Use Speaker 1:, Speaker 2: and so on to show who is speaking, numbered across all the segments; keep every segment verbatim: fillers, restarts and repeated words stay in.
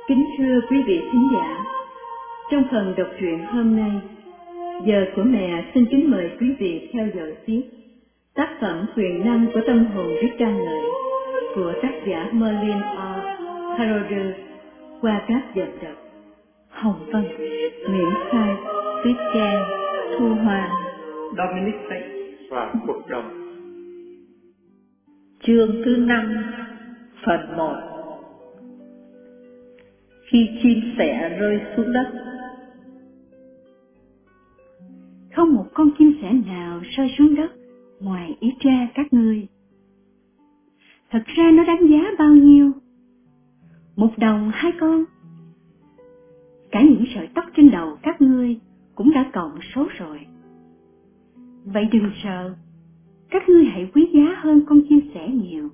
Speaker 1: Kính thưa quý vị khán giả, trong phần đọc truyện hôm nay, giờ của mẹ xin kính mời quý vị theo dõi tiếp tác phẩm Quyền năng của tâm hồn biết ca ngợi của tác giả Merlin R. Carothers qua các giọng đọc Hồng Vân, Nguyễn Khai, Tuyết Trang, Thu Hoa,
Speaker 2: Dominic Tech và Phúc Đông.
Speaker 3: Chương thứ năm, phần một. Khi chim sẻ rơi xuống đất.
Speaker 1: Không một con chim sẻ nào rơi xuống đất ngoài ý cha các ngươi. Thật ra nó đáng giá bao nhiêu? Một đồng hai con? Cả những sợi tóc trên đầu các ngươi cũng đã cộng số rồi. Vậy đừng sợ, các ngươi hãy quý giá hơn con chim sẻ nhiều.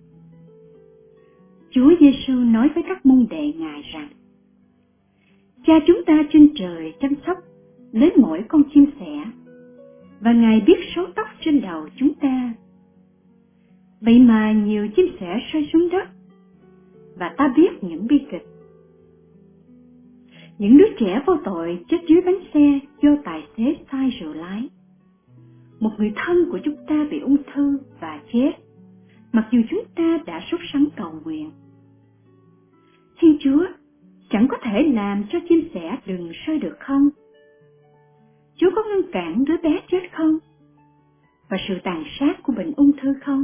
Speaker 1: Chúa Giêsu nói với các môn đệ Ngài rằng: Cha chúng ta trên trời chăm sóc đến mỗi con chim sẻ, và Ngài biết số tóc trên đầu chúng ta. Vậy mà nhiều chim sẻ rơi xuống đất, và ta biết những bi kịch. Những đứa trẻ vô tội chết dưới bánh xe do tài xế say rượu lái. Một người thân của chúng ta bị ung thư và chết, mặc dù chúng ta đã sốt sắng cầu nguyện. Thiên Chúa chẳng có thể làm cho chim sẻ đừng rơi được không? Chúa có ngăn cản đứa bé chết không? Và sự tàn sát của bệnh ung thư không?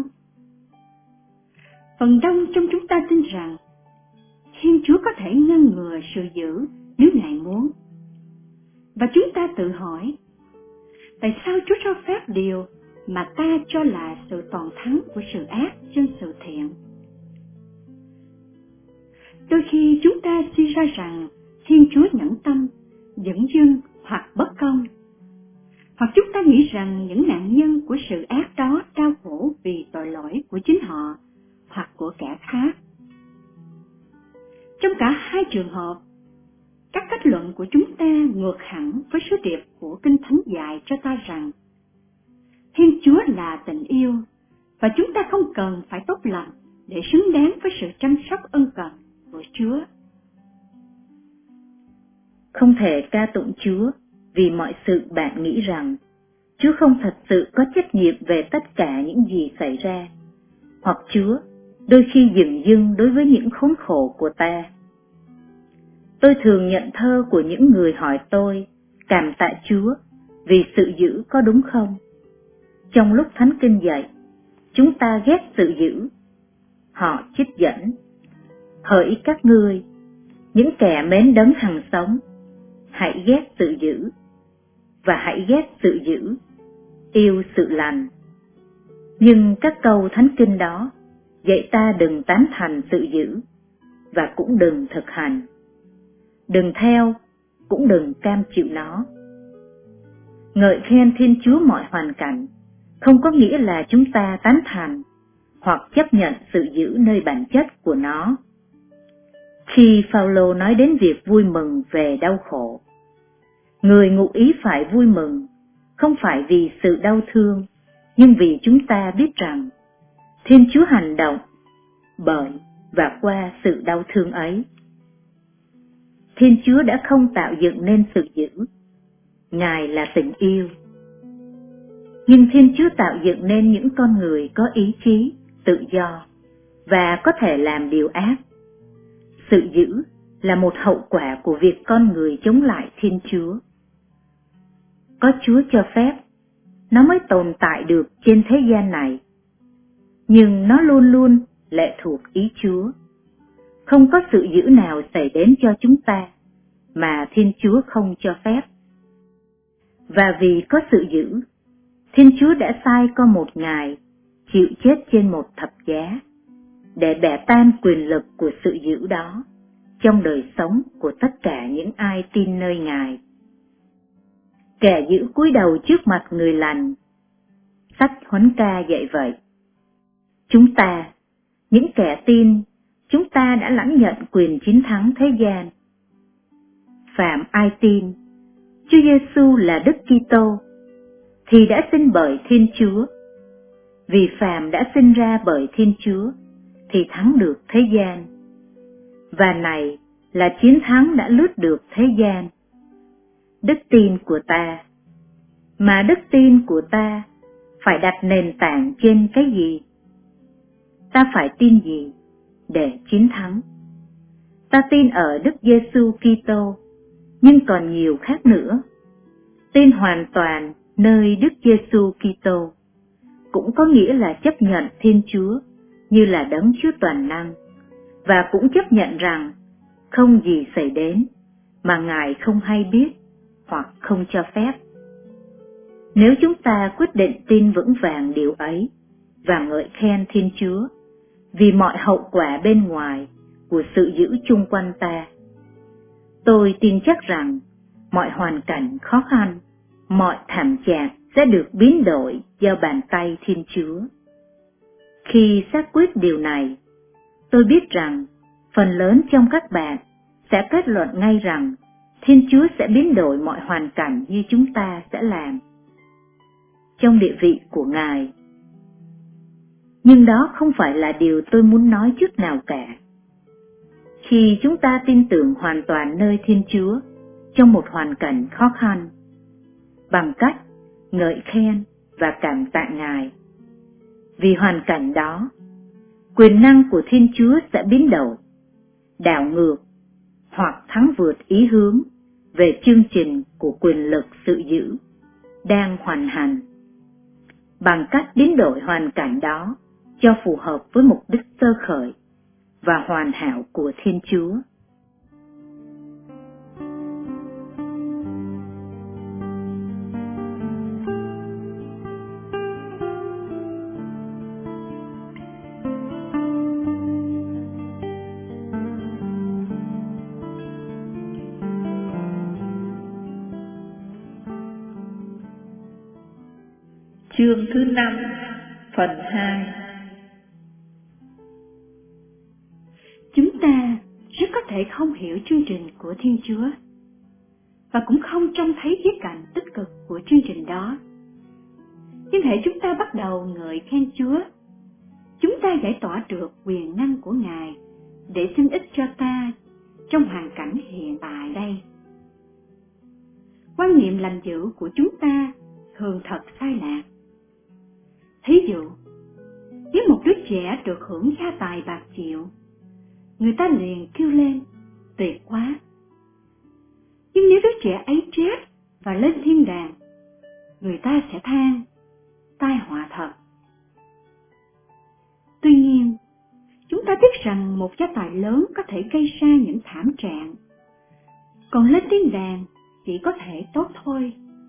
Speaker 1: Phần đông trong chúng ta tin rằng Thiên Chúa có thể ngăn ngừa sự dữ nếu Ngài muốn. Và chúng ta tự hỏi, tại sao Chúa cho phép điều mà ta cho là sự toàn thắng của sự ác trên sự thiện? Đôi khi chúng ta suy ra rằng Thiên Chúa nhẫn tâm, dửng dưng hoặc bất công. Hoặc chúng ta nghĩ rằng những nạn nhân của sự ác đó đau khổ vì tội lỗi của chính họ hoặc của kẻ khác. Trong cả hai trường hợp, các kết luận của chúng ta ngược hẳn với sứ điệp của Kinh Thánh dạy cho ta rằng Thiên Chúa là tình yêu, và chúng ta không cần phải tốt lành để xứng đáng với sự chăm sóc ân cần của Chúa.
Speaker 3: Không thể ca tụng Chúa vì mọi sự bạn nghĩ rằng Chúa không thật sự có trách nhiệm về tất cả những gì xảy ra, hoặc Chúa đôi khi dửng dưng đối với những khốn khổ của ta. Tôi thường nhận thơ của những người hỏi tôi cảm tạ Chúa vì sự dữ có đúng không? Trong lúc Thánh Kinh dạy, chúng ta ghét sự dữ. Họ trích dẫn: Hỡi các ngươi, những kẻ mến đấng hằng sống, hãy ghét sự dữ, và hãy ghét sự dữ, yêu sự lành. Nhưng các câu Thánh Kinh đó dạy ta đừng tán thành sự dữ, và cũng đừng thực hành. Đừng theo, cũng đừng cam chịu nó. Ngợi khen Thiên Chúa mọi hoàn cảnh không có nghĩa là chúng ta tán thành hoặc chấp nhận sự dữ nơi bản chất của nó. Khi Phao-lô nói đến việc vui mừng về đau khổ, người ngụ ý phải vui mừng không phải vì sự đau thương, nhưng vì chúng ta biết rằng Thiên Chúa hành động bởi và qua sự đau thương ấy. Thiên Chúa đã không tạo dựng nên sự dữ. Ngài là tình yêu. Nhưng Thiên Chúa tạo dựng nên những con người có ý chí, tự do và có thể làm điều ác. Sự dữ là một hậu quả của việc con người chống lại Thiên Chúa. Có Chúa cho phép, nó mới tồn tại được trên thế gian này. Nhưng nó luôn luôn lệ thuộc ý Chúa. Không có sự dữ nào xảy đến cho chúng ta mà Thiên Chúa không cho phép. Và vì có sự dữ, Thiên Chúa đã sai con một Ngài chịu chết trên một thập giá để bẻ tan quyền lực của sự dữ đó trong đời sống của tất cả những ai tin nơi Ngài. Kẻ dữ cúi đầu trước mặt người lành. Sách Huấn Ca dạy vậy. Chúng ta, những kẻ tin, chúng ta đã lãnh nhận quyền chiến thắng thế gian. Phạm ai tin Chúa Giêsu là Đức Kitô thì đã sinh bởi Thiên Chúa. Vì phàm đã sinh ra bởi Thiên Chúa thì thắng được thế gian. Và này là chiến thắng đã lướt được thế gian. Đức tin của ta, mà đức tin của ta phải đặt nền tảng trên cái gì? Ta phải tin gì để chiến thắng? Ta tin ở Đức Giêsu Kitô, nhưng còn nhiều khác nữa. Tin hoàn toàn nơi Đức Giêsu Kitô cũng có nghĩa là chấp nhận Thiên Chúa như là Đấng Chúa toàn năng, và cũng chấp nhận rằng không gì xảy đến mà Ngài không hay biết hoặc không cho phép. Nếu chúng ta quyết định tin vững vàng điều ấy và ngợi khen Thiên Chúa vì mọi hậu quả bên ngoài của sự giữ chung quanh ta, tôi tin chắc rằng mọi hoàn cảnh khó khăn, mọi thảm trạng sẽ được biến đổi do bàn tay Thiên Chúa. Khi xác quyết điều này, tôi biết rằng phần lớn trong các bạn sẽ kết luận ngay rằng Thiên Chúa sẽ biến đổi mọi hoàn cảnh như chúng ta sẽ làm trong địa vị của Ngài. Nhưng đó không phải là điều tôi muốn nói chút nào cả. Khi chúng ta tin tưởng hoàn toàn nơi Thiên Chúa trong một hoàn cảnh khó khăn, bằng cách ngợi khen và cảm tạ Ngài, vì hoàn cảnh đó, quyền năng của Thiên Chúa sẽ biến đổi, đảo ngược hoặc thắng vượt ý hướng về chương trình của quyền lực sự giữ đang hoàn hành, bằng cách biến đổi hoàn cảnh đó cho phù hợp với mục đích sơ khởi và hoàn hảo của Thiên Chúa.
Speaker 4: Chương thứ năm, phần hai.
Speaker 1: Chúng ta rất có thể không hiểu chương trình của Thiên Chúa và cũng không trông thấy khía cạnh tích cực của chương trình đó. Nhưng hễ chúng ta bắt đầu ngợi khen Chúa, chúng ta giải tỏa được quyền năng của Ngài để xin ích cho ta trong hoàn cảnh hiện tại đây. Quan niệm lành dữ của chúng ta thường thật sai lạc. Thí dụ, nếu một đứa trẻ được hưởng gia tài bạc triệu, người ta liền kêu lên, tuyệt quá. Nhưng nếu đứa trẻ ấy chết và lên thiên đàng, người ta sẽ than, tai họa thật. Tuy nhiên, chúng ta biết rằng một gia tài lớn có thể gây ra những thảm trạng, còn lên thiên đàng chỉ có thể tốt thôi.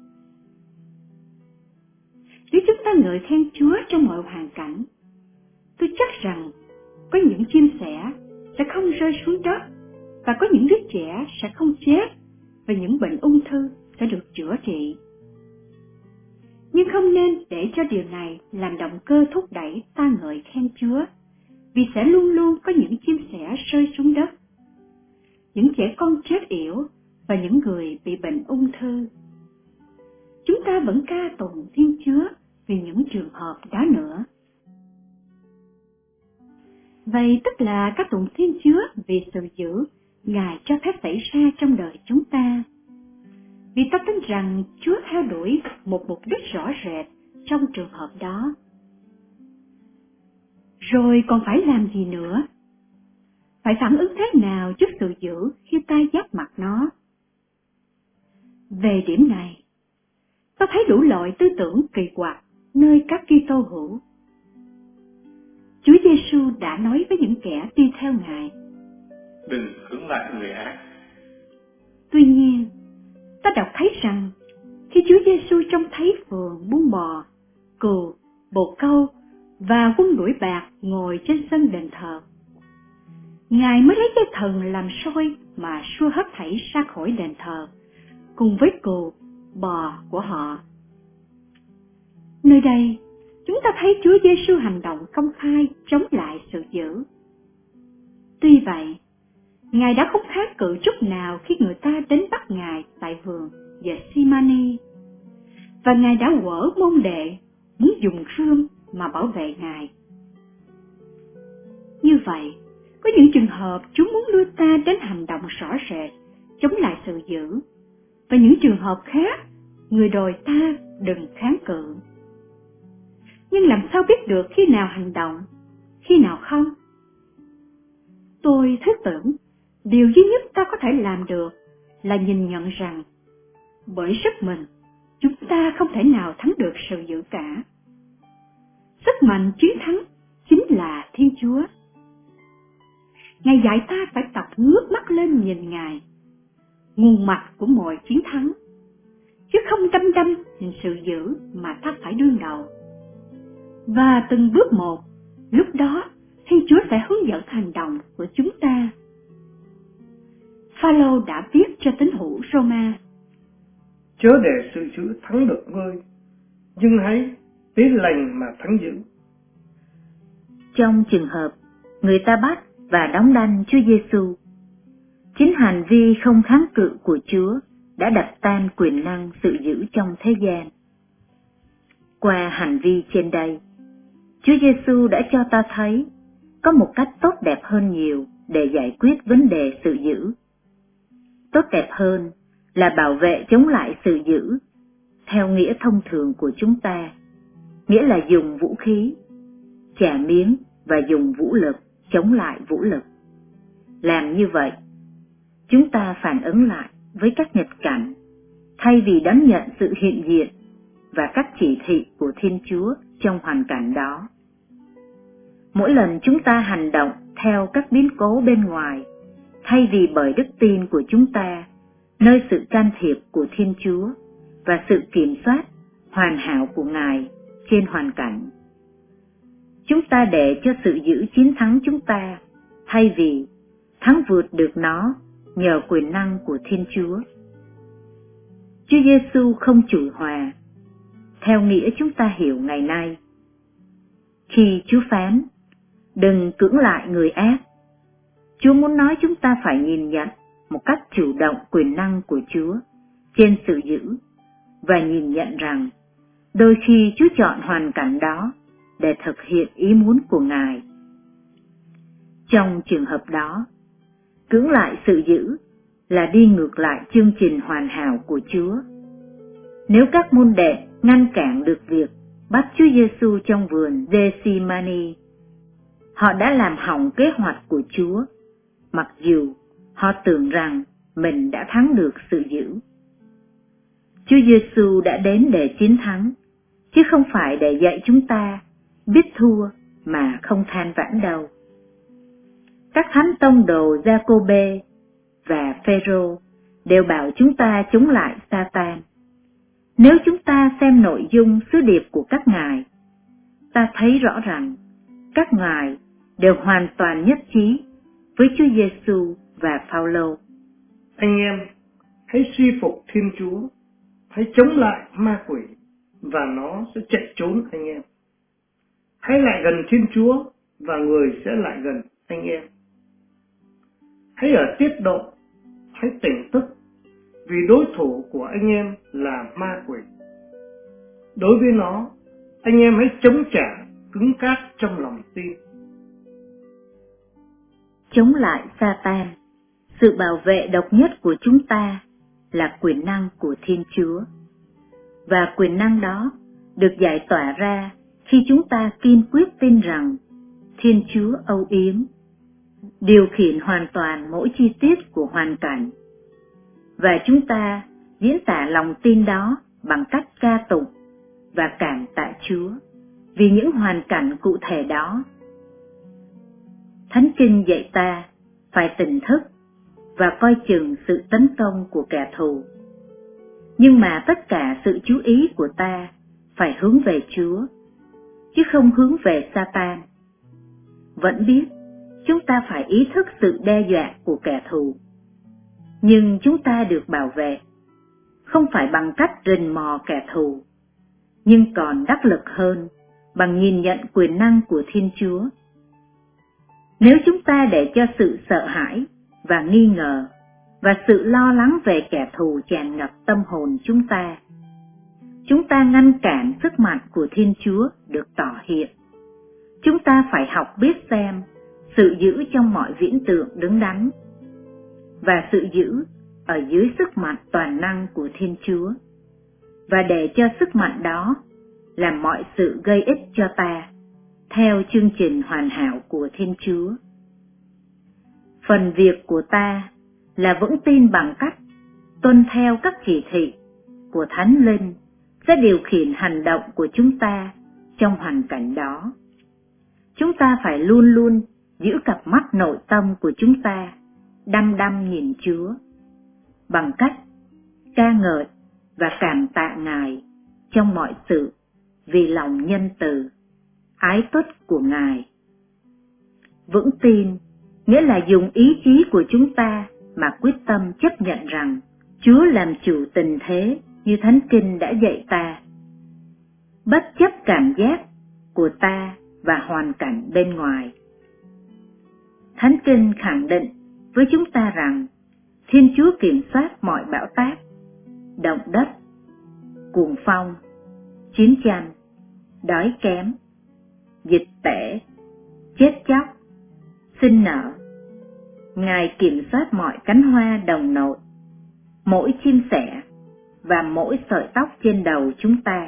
Speaker 1: Nếu chúng ta ngợi khen Chúa trong mọi hoàn cảnh, tôi chắc rằng có những chim sẻ sẽ không rơi xuống đất, và có những đứa trẻ sẽ không chết, và những bệnh ung thư sẽ được chữa trị. Nhưng không nên để cho điều này làm động cơ thúc đẩy ta ngợi khen Chúa, vì sẽ luôn luôn có những chim sẻ rơi xuống đất, những trẻ con chết yểu và những người bị bệnh ung thư. Chúng ta vẫn ca tụng Thiên Chúa vì những trường hợp đó nữa. Vậy tức là ca tụng Thiên Chúa vì sự dữ Ngài cho phép xảy ra trong đời chúng ta. Vì ta tin rằng Chúa theo đuổi một mục đích rõ rệt trong trường hợp đó. Rồi còn phải làm gì nữa? Phải phản ứng thế nào trước sự dữ khi ta giáp mặt nó? Về điểm này, ta thấy đủ loại tư tưởng kỳ quặc nơi các Kitô hữu. Chúa Giêsu đã nói với những kẻ đi theo Ngài:
Speaker 2: đừng hướng lại người ác.
Speaker 1: Tuy nhiên, ta đọc thấy rằng khi Chúa Giêsu trông thấy phường buôn bò, cừu, bồ câu và quân đuổi bạc ngồi trên sân đền thờ, Ngài mới lấy dây thần làm soi mà xua hết thảy ra khỏi đền thờ, cùng với cừu, bò của họ. Nơi đây, chúng ta thấy Chúa Giêsu hành động công khai chống lại sự dữ. Tuy vậy, Ngài đã không kháng cự chút nào khi người ta đến bắt Ngài tại vườn Gethsemane, và Ngài đã quở môn đệ muốn dùng rươm mà bảo vệ Ngài. Như vậy, Có những trường hợp Chúa muốn đưa ta đến hành động rõ rệt, chống lại sự dữ, và những trường hợp khác, người đòi ta đừng kháng cự. Nhưng làm sao biết được khi nào hành động, khi nào không? Tôi thức tưởng, điều duy nhất ta có thể làm được là nhìn nhận rằng, bởi sức mình, chúng ta không thể nào thắng được sự dữ cả. Sức mạnh chiến thắng chính là Thiên Chúa. Ngài dạy ta phải tập ngước mắt lên nhìn Ngài, nguồn mạch của mọi chiến thắng, chứ không đăm đăm nhìn sự dữ mà ta phải đương đầu. Và từng bước một, lúc đó Thiên Chúa sẽ hướng dẫn hành động của chúng ta. Phaolô đã viết cho tín hữu Roma:
Speaker 5: Chớ để sự dữ thắng được ngươi, nhưng hãy tín lành mà thắng dữ.
Speaker 3: Trong trường hợp người ta bắt và đóng đanh Chúa Giêsu, chính hành vi không kháng cự của Chúa đã đập tan quyền năng sự dữ trong thế gian. Qua hành vi trên đây, Chúa Giêsu đã cho ta thấy có một cách tốt đẹp hơn nhiều để giải quyết vấn đề sự dữ. Tốt đẹp hơn là bảo vệ chống lại sự dữ, theo nghĩa thông thường của chúng ta, nghĩa là dùng vũ khí, trả miếng và dùng vũ lực chống lại vũ lực. Làm như vậy, chúng ta phản ứng lại với các nghịch cảnh, thay vì đón nhận sự hiện diện và các chỉ thị của Thiên Chúa trong hoàn cảnh đó. Mỗi lần chúng ta hành động theo các biến cố bên ngoài, thay vì bởi đức tin của chúng ta, nơi sự can thiệp của Thiên Chúa và sự kiểm soát hoàn hảo của Ngài trên hoàn cảnh, chúng ta để cho sự dữ chiến thắng chúng ta, thay vì thắng vượt được nó nhờ quyền năng của Thiên Chúa. Chúa Giêsu không chửi hòa, theo nghĩa chúng ta hiểu ngày nay. Khi Chúa phán, đừng cưỡng lại người ác, Chúa muốn nói chúng ta phải nhìn nhận một cách chủ động quyền năng của Chúa trên sự dữ, và nhìn nhận rằng đôi khi Chúa chọn hoàn cảnh đó để thực hiện ý muốn của Ngài. Trong trường hợp đó, cưỡng lại sự dữ là đi ngược lại chương trình hoàn hảo của Chúa. Nếu các môn đệ ngăn cản được việc bắt Chúa Giêsu trong vườn Gethsemane, họ đã làm hỏng kế hoạch của Chúa, mặc dù họ tưởng rằng mình đã thắng được sự dữ. Chúa Giêsu đã đến để chiến thắng, chứ không phải để dạy chúng ta biết thua mà không than vãn đâu. Các thánh tông đồ Giacôbê và Phêrô đều bảo chúng ta chống lại Sa-tan. Nếu chúng ta xem nội dung sứ điệp của các ngài, ta thấy rõ rằng các ngài đều hoàn toàn nhất trí với Chúa Giêsu và Phaolô.
Speaker 5: Anh em, hãy suy phục Thiên Chúa, hãy chống lại ma quỷ, và nó sẽ chạy trốn anh em. Hãy lại gần Thiên Chúa, và người sẽ lại gần anh em. Hãy ở tiết độ, hãy tỉnh thức, vì đối thủ của anh em là ma quỷ. Đối với nó, anh em hãy chống trả cứng cáp trong lòng tin.
Speaker 3: Chống lại Sa-tan, sự bảo vệ độc nhất của chúng ta là quyền năng của Thiên Chúa. Và quyền năng đó được giải tỏa ra khi chúng ta kiên quyết tin rằng Thiên Chúa âu yếm, điều khiển hoàn toàn mỗi chi tiết của hoàn cảnh. Và chúng ta diễn tả lòng tin đó bằng cách ca tụng và cảm tạ Chúa vì những hoàn cảnh cụ thể đó. Thánh Kinh dạy ta phải tỉnh thức và coi chừng sự tấn công của kẻ thù. Nhưng mà tất cả sự chú ý của ta phải hướng về Chúa, chứ không hướng về Sa-tan. Vẫn biết, chúng ta phải ý thức sự đe dọa của kẻ thù. Nhưng chúng ta được bảo vệ, không phải bằng cách rình mò kẻ thù, nhưng còn đắc lực hơn bằng nhìn nhận quyền năng của Thiên Chúa. Nếu chúng ta để cho sự sợ hãi và nghi ngờ và sự lo lắng về kẻ thù tràn ngập tâm hồn chúng ta, chúng ta ngăn cản sức mạnh của Thiên Chúa được tỏ hiện. Chúng ta phải học biết xem sự giữ trong mọi viễn tượng đứng đắn, và sự giữ ở dưới sức mạnh toàn năng của Thiên Chúa, và để cho sức mạnh đó làm mọi sự gây ích cho ta, theo chương trình hoàn hảo của Thiên Chúa. Phần việc của ta là vững tin bằng cách tuân theo các chỉ thị của Thánh Linh sẽ điều khiển hành động của chúng ta trong hoàn cảnh đó. Chúng ta phải luôn luôn giữ cặp mắt nội tâm của chúng ta đăm đăm nhìn Chúa, bằng cách ca ngợi và cảm tạ Ngài trong mọi sự vì lòng nhân từ, ái tuất của Ngài. Vững tin nghĩa là dùng ý chí của chúng ta mà quyết tâm chấp nhận rằng Chúa làm chủ tình thế như Thánh Kinh đã dạy ta, bất chấp cảm giác của ta và hoàn cảnh bên ngoài. Thánh Kinh khẳng định với chúng ta rằng Thiên Chúa kiểm soát mọi bão táp, động đất, cuồng phong, chiến tranh, đói kém, dịch tễ, chết chóc, sinh nở. Ngài kiểm soát mọi cánh hoa đồng nộ, mỗi chim sẻ và mỗi sợi tóc trên đầu chúng ta.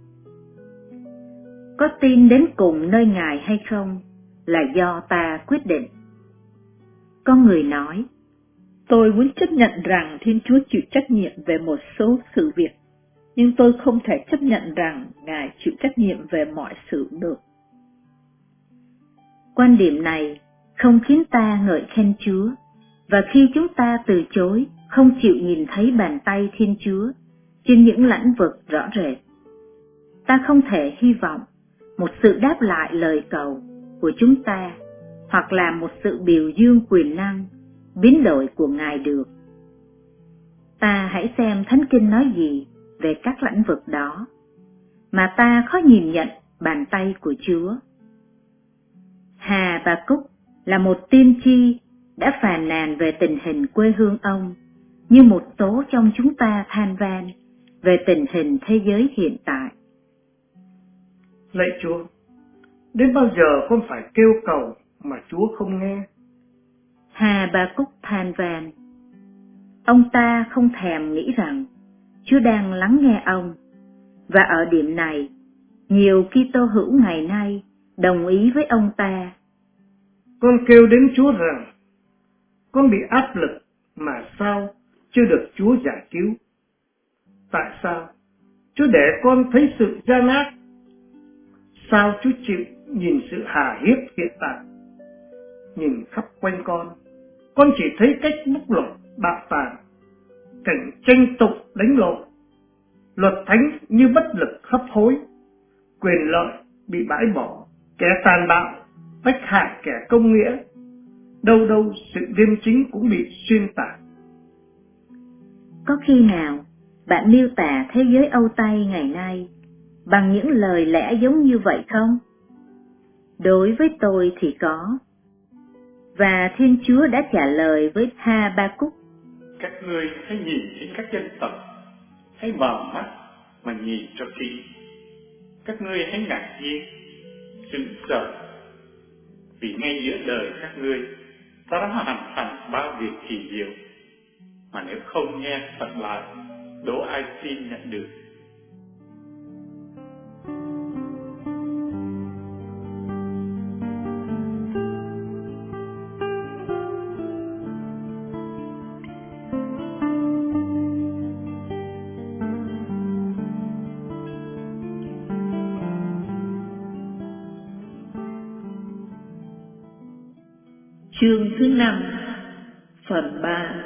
Speaker 3: Có tin đến cùng nơi Ngài hay không là do ta quyết định. Có người nói,
Speaker 4: tôi muốn chấp nhận rằng Thiên Chúa chịu trách nhiệm về một số sự việc, nhưng tôi không thể chấp nhận rằng Ngài chịu trách nhiệm về mọi sự được.
Speaker 3: Quan điểm này không khiến ta ngợi khen Chúa, và khi chúng ta từ chối không chịu nhìn thấy bàn tay Thiên Chúa trên những lĩnh vực rõ rệt, ta không thể hy vọng một sự đáp lại lời cầu của chúng ta hoặc là một sự biểu dương quyền năng biến đổi của Ngài được. Ta hãy xem Thánh Kinh nói gì về các lĩnh vực đó mà ta khó nhìn nhận bàn tay của Chúa. Hà Bà Cúc là một tiên tri đã phàn nàn về tình hình quê hương ông, như một số trong chúng ta than van về tình hình thế giới hiện tại.
Speaker 5: Lạy Chúa, đến bao giờ con phải kêu cầu mà Chúa không nghe?
Speaker 3: Hà Bà Cúc than van. Ông ta không thèm nghĩ rằng Chúa đang lắng nghe ông, và ở điểm này, nhiều Kitô hữu ngày nay đồng ý với ông ta.
Speaker 5: Con kêu đến Chúa rằng, con bị áp lực mà sao chưa được Chúa giải cứu? Tại sao Chúa để con thấy sự gian ác? Sao Chúa chịu nhìn sự hà hiếp hiện tại? Nhìn khắp quanh con, con chỉ thấy cách bóc lột bạo tàn, cảnh tranh tụng đánh lộn, luật thánh như bất lực hấp hối, quyền lợi bị bãi bỏ, kẻ tàn bạo bách hại kẻ công nghĩa, đâu đâu sự liêm chính cũng bị xuyên tạc.
Speaker 3: Có khi nào bạn miêu tả thế giới Âu Tây ngày nay bằng những lời lẽ giống như vậy không? Đối với tôi thì có. Và Thiên Chúa đã trả lời với Ha-ba-cúc:
Speaker 2: Các ngươi hãy nhìn trên các dân tộc, hãy mở mắt mà nhìn cho kỹ. Các ngươi hãy ngạc nhiên, sững sờ, vì ngay giữa đời các ngươi ta đã hoàn thành bao việc kỳ diệu mà nếu không nghe thật lại, đố ai tin nhận được.
Speaker 4: Chương thứ năm, phần ba.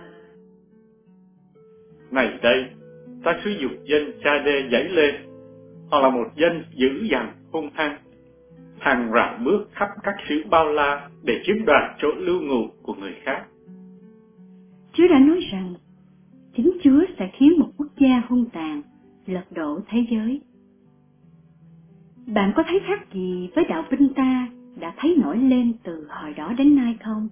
Speaker 2: Này đây, ta sử dụng dân cha đê dấy lên, họ là một dân dữ dằn hung hăng, hàng rào bước khắp các xứ bao la để chiếm đoạt chỗ lưu ngụ của người khác.
Speaker 1: Chúa đã nói rằng chính Chúa sẽ khiến một quốc gia hung tàn lật đổ thế giới. Bạn có thấy khác gì với đạo binh ta đã thấy nổi lên từ hồi đó đến nay không?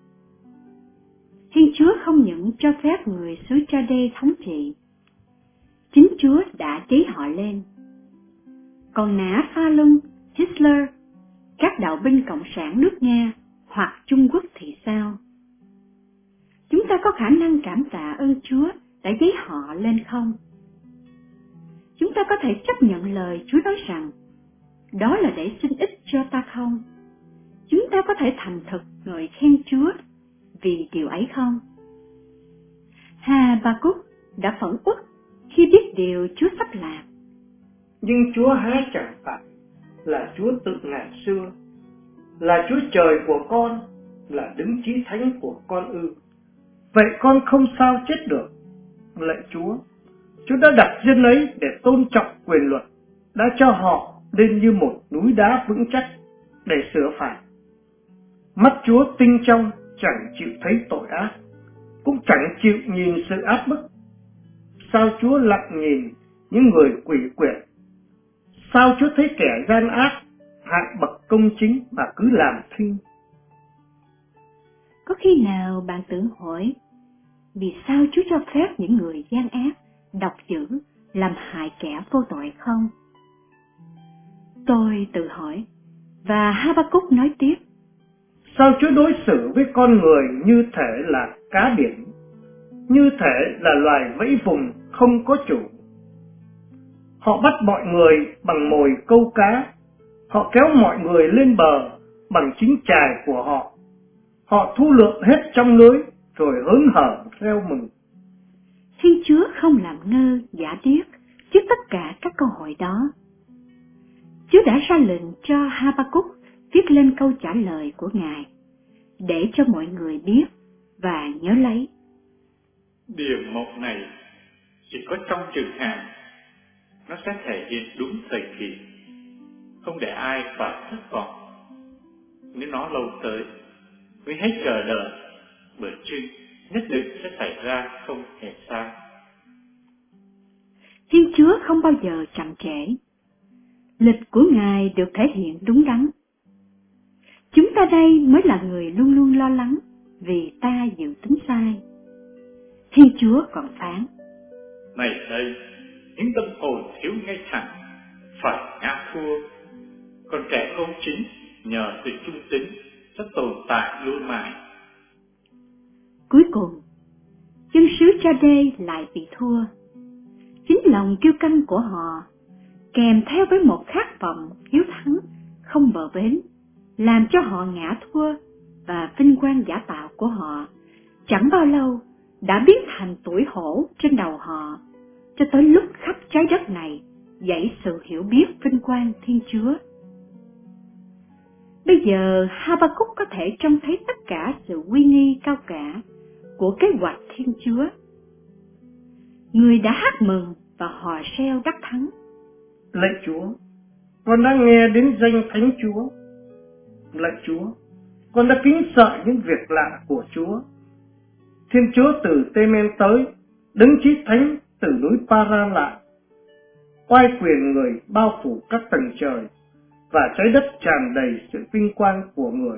Speaker 1: Thiên Chúa không những cho phép người xứ Cha-đê thống trị, chính Chúa đã chế họ lên. Còn nã Pha Lưng, Hitler, các đạo binh cộng sản nước Nga hoặc Trung Quốc thì sao? Chúng ta có khả năng cảm tạ ơn Chúa đã giấy họ lên không? Chúng ta có thể chấp nhận lời Chúa nói rằng đó là để xin ích cho ta không? Chúng ta có thể thành thực ngợi khen Chúa vì điều ấy không? Ha-ba-cúc đã phẫn uất khi biết điều Chúa sắp làm.
Speaker 5: Nhưng Chúa há chẳng phải là Chúa từ ngàn xưa, là Chúa trời của con, là đấng chí thánh của con ư? Vậy con không sao chết được. Lạy Chúa, Chúa đã đặt dân ấy để tôn trọng quyền luật, đã cho họ lên như một núi đá vững chắc để sửa phạt. Mắt Chúa tinh trong, chẳng chịu thấy tội ác, cũng chẳng chịu nhìn sự áp bức. Sao Chúa lặng nhìn những người quỷ quyệt? Sao Chúa thấy kẻ gian ác hại bậc công chính mà cứ làm thinh?
Speaker 1: Có khi nào bạn tự hỏi vì sao Chúa cho phép những người gian ác, độc dữ làm hại kẻ vô tội không? Tôi tự hỏi, và Ha-ba-cúc nói tiếp.
Speaker 5: Sao Chúa đối xử với con người như thể là cá biển, như thể là loài vẫy vùng không có chủ? Họ bắt mọi người bằng mồi câu cá, họ kéo mọi người lên bờ bằng chính chài của họ. Họ thu lượm hết trong lưới rồi hớn hở reo mừng.
Speaker 1: Thiên Chúa không làm ngơ giả điếc trước tất cả các câu hỏi đó. Chúa đã ra lệnh cho Ha-ba-cúc viết lên câu trả lời của Ngài để cho mọi người biết và nhớ lấy.
Speaker 2: Điều mộng này chỉ có trong trường hạn, nó sẽ thể hiện đúng thời kỳ, không để ai phải thất vọng. Nếu nó lâu tới, ngươi hãy chờ đợi, bởi chừng nhất định sẽ xảy ra không hề sai.
Speaker 1: Thiên Chúa không bao giờ chậm trễ. Lịch của Ngài được thể hiện đúng đắn. Chúng ta đây mới là người luôn luôn lo lắng vì ta dự tính sai. Thiên Chúa còn phán:
Speaker 2: Này đây, những tâm hồn thiếu ngay thẳng phải ngã thua, còn kẻ công chính nhờ sự trung tín sẽ tồn tại luôn mãi.
Speaker 1: Cuối cùng, dân sứ Cha-đê lại bị thua. Chính lòng kiêu căng của họ, kèm theo với một khát vọng hiếu thắng không bờ bến, làm cho họ ngã thua, và vinh quang giả tạo của họ chẳng bao lâu đã biến thành tuổi hổ trên đầu họ, cho tới lúc khắp trái đất này dậy sự hiểu biết vinh quang Thiên Chúa. Bây giờ Ha-ba-cúc có thể trông thấy tất cả sự uy nghi cao cả của kế hoạch Thiên Chúa. Người đã hát mừng và hò reo đắc thắng.
Speaker 5: Lạy Chúa, con đã nghe đến danh Thánh Chúa. Lạy Chúa, con đã kính sợ những việc lạ của Chúa. Thiên Chúa từ Tê-men tới, đứng chí thánh từ núi Pa-ra lại. Oai quyền người bao phủ các tầng trời, và trái đất tràn đầy sự vinh quang của người.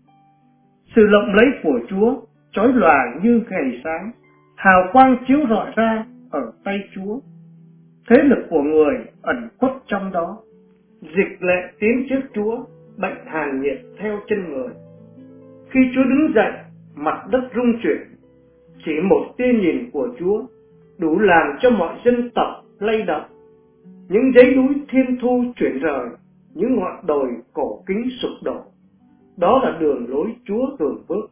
Speaker 5: Sự lộng lẫy của Chúa chói lòa như ngày sáng, hào quang chiếu rọi ra ở tay Chúa. Thế lực của người ẩn khuất trong đó. Dịch lệ tiến trước Chúa, bệnh hàn nhiệt theo chân người. Khi Chúa đứng dậy, mặt đất rung chuyển. Chỉ một tia nhìn của Chúa đủ làm cho mọi dân tộc lay động. Những dãy núi thiên thu chuyển rời, những ngọn đồi cổ kính sụp đổ. Đó là đường lối Chúa thường bước.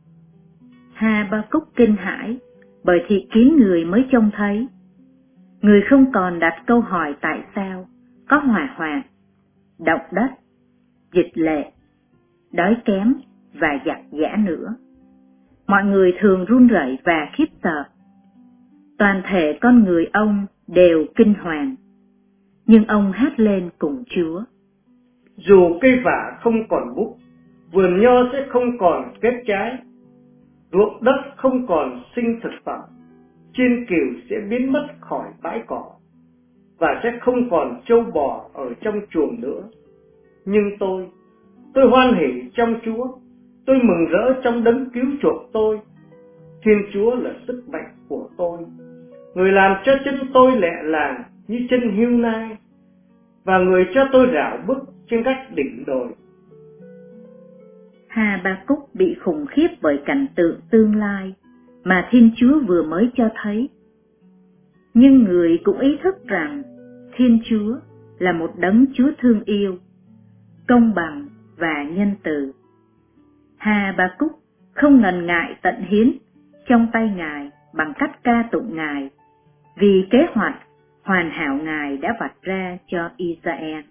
Speaker 3: Ha-ba-cúc kinh hãi, bởi thị kiến người mới trông thấy. Người không còn đặt câu hỏi tại sao, có hỏa hoạn, động đất, dịch lệ, đói kém và giặc giã nữa. Mọi người thường run rẩy và khiếp sợ. Toàn thể con người ông đều kinh hoàng, nhưng ông hát lên cùng Chúa.
Speaker 5: Dù cây vả không còn búp, vườn nho sẽ không còn kết trái, ruộng đất không còn sinh thực phẩm, chiên cừu sẽ biến mất khỏi bãi cỏ, và sẽ không còn trâu bò ở trong chuồng nữa. Nhưng tôi, tôi hoan hỉ trong Chúa, tôi mừng rỡ trong đấng cứu chuộc tôi. Thiên Chúa là sức mạnh của tôi, người làm cho chân tôi lẹ làng như chân hươu nai, và người cho tôi rảo bước trên các đỉnh đồi.
Speaker 3: Ha-ba-cúc bị khủng khiếp bởi cảnh tượng tương lai mà Thiên Chúa vừa mới cho thấy. Nhưng người cũng ý thức rằng Thiên Chúa là một đấng Chúa thương yêu, công bằng và nhân từ. Ha-ba-cúc không ngần ngại tận hiến trong tay Ngài bằng cách ca tụng Ngài vì kế hoạch hoàn hảo Ngài đã vạch ra cho Israel.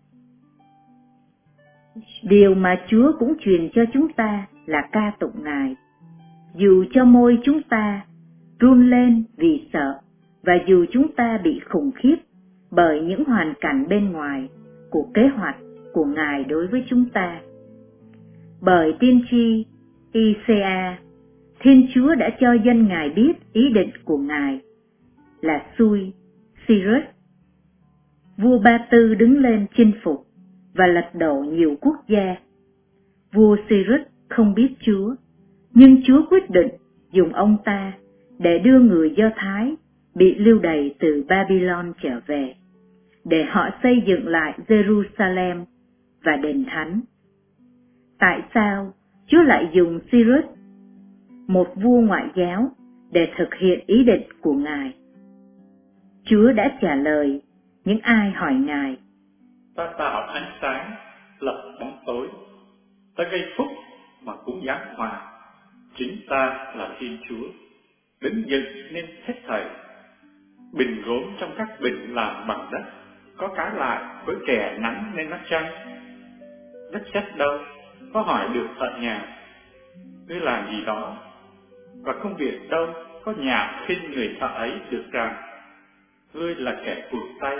Speaker 3: Điều mà Chúa cũng truyền cho chúng ta là ca tụng Ngài, dù cho môi chúng ta run lên vì sợ và dù chúng ta bị khủng khiếp bởi những hoàn cảnh bên ngoài của kế hoạch của Ngài đối với chúng ta. Bởi tiên tri Isaiah, Thiên Chúa đã cho dân Ngài biết ý định của Ngài là xui Cyrus, vua Ba Tư đứng lên chinh phục và lật đổ nhiều quốc gia. Vua Cyrus không biết Chúa, nhưng Chúa quyết định dùng ông ta để đưa người Do Thái bị lưu đày từ Babylon trở về, để họ xây dựng lại Jerusalem và đền thánh. Tại sao Chúa lại dùng Cyrus, một vua ngoại giáo, để thực hiện ý định của Ngài? Chúa đã trả lời những ai hỏi Ngài:
Speaker 2: Ta tạo ánh sáng, lập bóng tối. Ta gây phúc mà cũng giáng họa. Chính ta là Thiên Chúa, đứng dựng nên hết thảy. Bình gốm trong các bình làm bằng đất, có cái lại với kẻ nắn nên nó chăng? Đất sét đâu, có hỏi được thợ nhà. Ngươi làm gì đó, và công việc đâu có nhạo khinh người thợ ấy được rằng ngươi là kẻ cuồng tay.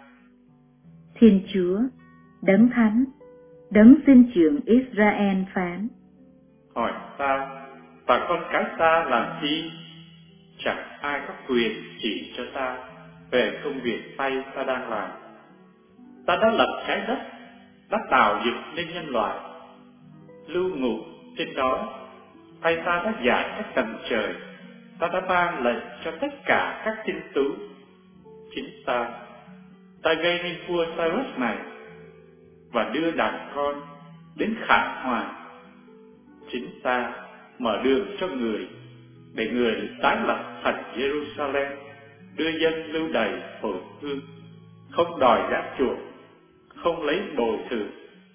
Speaker 3: Thiên Chúa, đấng thánh, đấng sinh trưởng Israel phán:
Speaker 2: Hỏi ta, và con cái ta làm chi? Chẳng ai có quyền chỉ cho ta về công việc tay ta đang làm. Ta đã lập trái đất, đã tạo dựng nên nhân loại, lưu ngụ trên đó. Tay ta đã giải các tầng trời, ta đã ban lệnh cho tất cả các tinh tú. Chính ta, ta gây nên vua Cyrus này và đưa đàn con đến khải hoàn. Chính ta mở đường cho người, để người tái lập thành Jerusalem, đưa dân lưu đày hồi hương, không đòi giá chuộc, không lấy bồi thường.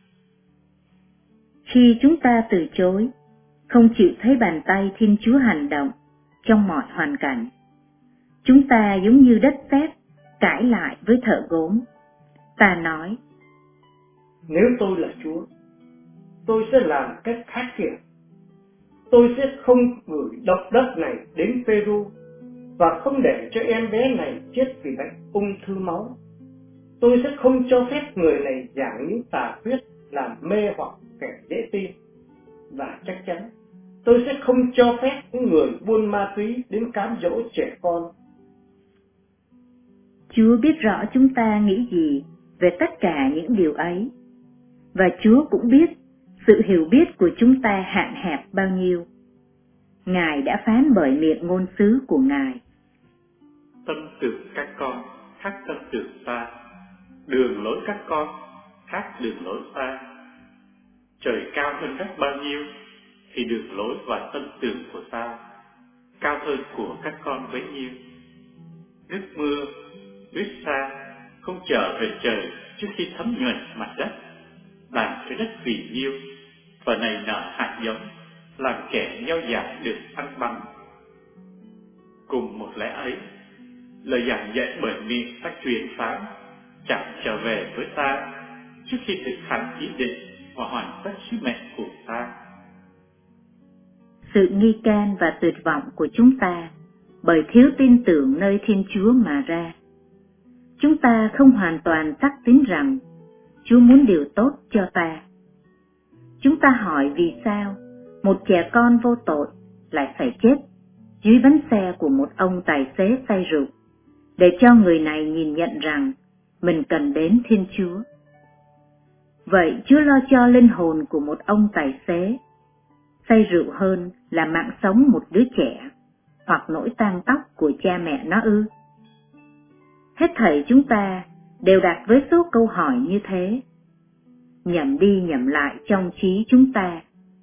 Speaker 3: Khi chúng ta từ chối, không chịu thấy bàn tay Thiên Chúa hành động trong mọi hoàn cảnh, chúng ta giống như đất sét cãi lại với thợ gốm. Ta nói:
Speaker 5: Nếu tôi là Chúa, tôi sẽ làm cách khác kìa. Tôi sẽ không gửi động đất này đến Peru và không để cho em bé này chết vì bệnh ung thư máu. Tôi sẽ không cho phép người này giảng những tà thuyết làm mê hoặc kẻ dễ tin. Và chắc chắn tôi sẽ không cho phép những người buôn ma túy đến cám dỗ trẻ con.
Speaker 3: Chúa biết rõ chúng ta nghĩ gì về tất cả những điều ấy, và Chúa cũng biết sự hiểu biết của chúng ta hạn hẹp bao nhiêu. Ngài đã phán bởi miệng ngôn sứ của Ngài:
Speaker 2: Tâm tưởng các con khác tâm tưởng ta, đường lối các con khác đường lối ta. Trời cao hơn đất bao nhiêu, thì đường lối và tâm tưởng của ta cao hơn của các con bấy nhiêu. Nước mưa, tuyết sa không trở về trời trước khi thấm nhuần mặt đất, làm cho đất phì nhiêu và nảy nở hạt giống, làm kẻ gieo dại được ăn bánh. Cùng một lẽ ấy, lời giảng dạy bởi miệng ta truyền phán chẳng trở về với ta trước khi thực hành ý định và hoàn tất sứ mệnh của ta.
Speaker 3: Sự nghi can và tuyệt vọng của chúng ta bởi thiếu tin tưởng nơi Thiên Chúa mà ra. Chúng ta không hoàn toàn xác tín rằng Chúa muốn điều tốt cho ta. Chúng ta hỏi vì sao một trẻ con vô tội lại phải chết dưới bánh xe của một ông tài xế say rượu, để cho người này nhìn nhận rằng mình cần đến Thiên Chúa. Vậy Chúa lo cho linh hồn của một ông tài xế say rượu hơn là mạng sống một đứa trẻ hoặc nỗi tang tóc của cha mẹ nó ư? Hết thảy chúng ta đều đặt với số câu hỏi như thế, nhẩm đi nhẩm lại trong trí chúng ta,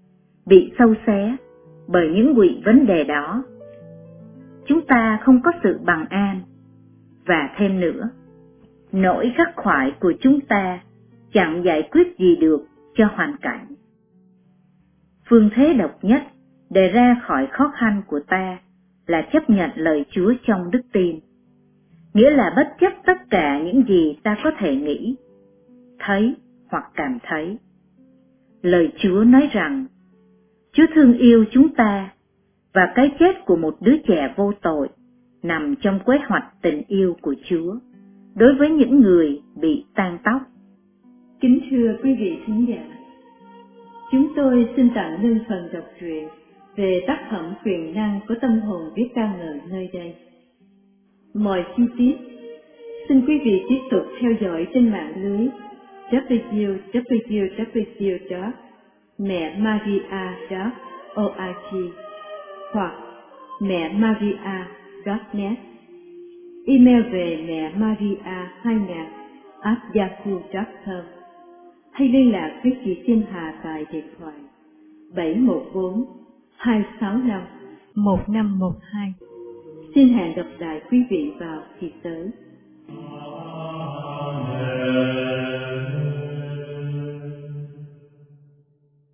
Speaker 3: bị xâu xé bởi những quỹ vấn đề đó. Chúng ta không có sự bằng an, và thêm nữa, nỗi khắc khoải của chúng ta chẳng giải quyết gì được cho hoàn cảnh. Phương thế độc nhất để ra khỏi khó khăn của ta là chấp nhận lời Chúa trong đức tin, nghĩa là bất chấp tất cả những gì ta có thể nghĩ, thấy hoặc cảm thấy. Lời Chúa nói rằng, Chúa thương yêu chúng ta, và cái chết của một đứa trẻ vô tội nằm trong kế hoạch tình yêu của Chúa đối với những người bị tang tóc.
Speaker 1: Kính thưa quý vị thính giả, chúng tôi xin tặng lên phần đọc truyện về tác phẩm Quyền năng của tâm hồn biết ca ngợi nơi đây. Mọi chi tiết, xin quý vị tiếp tục theo dõi trên mạng lưới w w w chấm mẹ maria chấm org hoặc mẹ maria chấm net, email về mẹ maria hai nghìn a yahoo chấm com, hay liên lạc với chị Tiên Hà tại điện thoại bảy một bốn hai sáu năm một năm một hai. Xin hẹn gặp lại quý vị vào kỳ tới.